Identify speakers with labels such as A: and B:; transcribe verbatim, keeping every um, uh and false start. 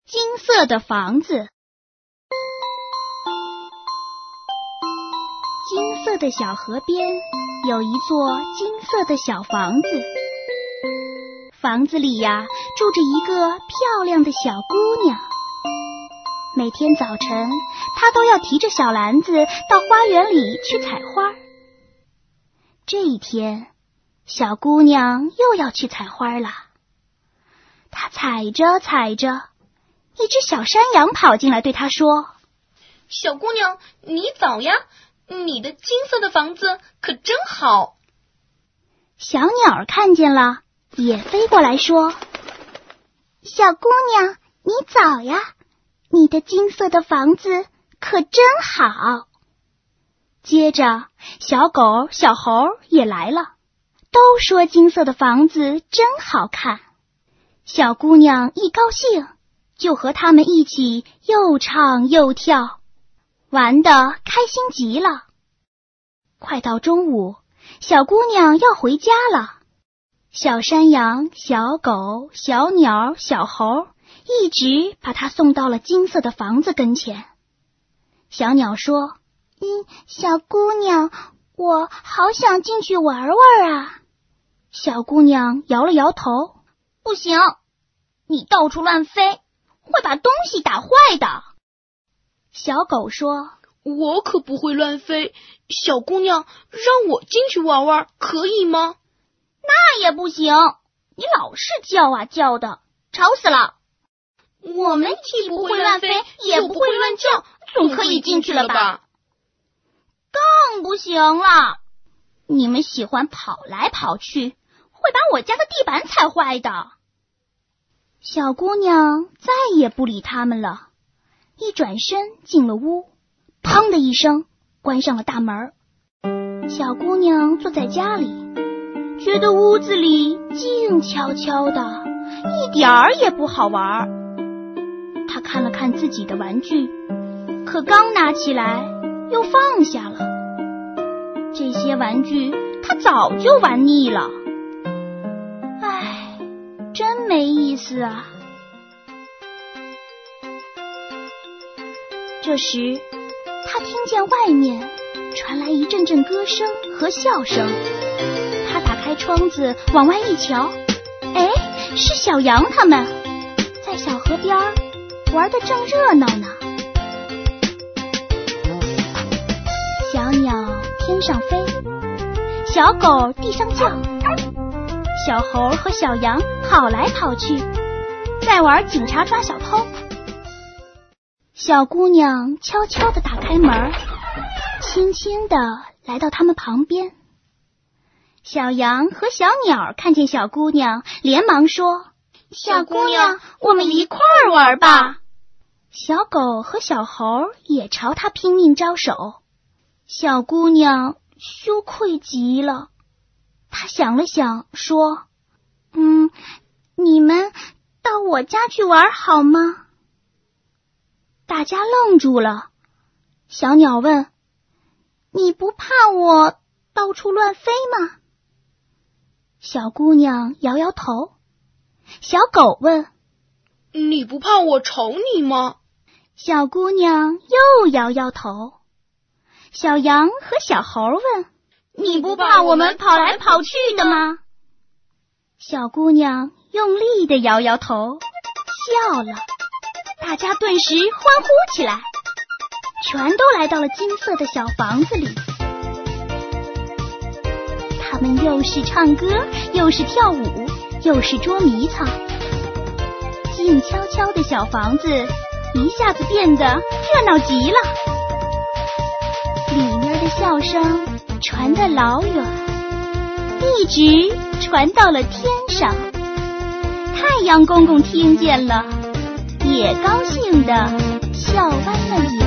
A: 金色的房子。金色的小河边有一座金色的小房子，房子里呀住着一个漂亮的小姑娘。每天早晨，她都要提着小篮子到花园里去采花。这一天，小姑娘又要去采花了。她采着采着，一只小山羊跑进来对她说：“
B: 小姑娘，你早呀，你的金色的房子可真好。”
A: 小鸟看见了，也飞过来说：“小姑娘，你早呀，你的金色的房子可真好。”接着，小狗、小猴也来了，都说金色的房子真好看。小姑娘一高兴，就和他们一起又唱又跳，玩得开心极了。快到中午，小姑娘要回家了。小山羊、小狗、小鸟、小猴一直把她送到了金色的房子跟前。小鸟说：“嗯，小姑娘，我好想进去玩玩啊。”小姑娘摇了摇头：“不行，你到处乱飞，会把东西打坏的。”小狗说：“
B: 我可不会乱飞，小姑娘，让我进去玩玩，可以吗？”“
A: 那也不行，你老是叫啊叫的，吵死了。”“
B: 我们既不会乱飞，也不会乱叫，总可以进去了吧？”“
A: 更不行了，你们喜欢跑来跑去，会把我家的地板踩坏的。”小姑娘再也不理他们了，一转身进了屋，砰的一声关上了大门。小姑娘坐在家里，觉得屋子里静悄悄的，一点儿也不好玩。她看了看自己的玩具，可刚拿起来又放下了。这些玩具她早就玩腻了。唉，真没意思啊。这时，他听见外面传来一阵阵歌声和笑声。他打开窗子往外一瞧，哎，是小羊他们在小河边玩得正热闹呢。小鸟天上飞，小狗地上叫，小猴和小羊跑来跑去，在玩警察抓小偷。小姑娘悄悄地打开门，轻轻地来到他们旁边。小羊和小鸟看见小姑娘，连忙说：“
B: 小姑娘，我们一块儿玩吧。”
A: 小狗和小猴也朝她拼命招手。小姑娘羞愧极了，她想了想说：“嗯，你们到我家去玩好吗？”大家愣住了。小鸟问：“你不怕我到处乱飞吗？”小姑娘摇摇头。小狗问：“
B: 你不怕我吵你吗？”
A: 小姑娘又摇摇头。小羊和小猴问：“
B: 你不怕我们跑来跑去的吗？”
A: 小姑娘用力地摇摇头，笑了。大家顿时欢呼起来，全都来到了金色的小房子里。他们又是唱歌，又是跳舞，又是捉迷藏。静悄悄的小房子一下子变得热闹极了，里面的笑声传得老远，一直传到了天上。太阳公公听见了，也高兴地笑弯了眼。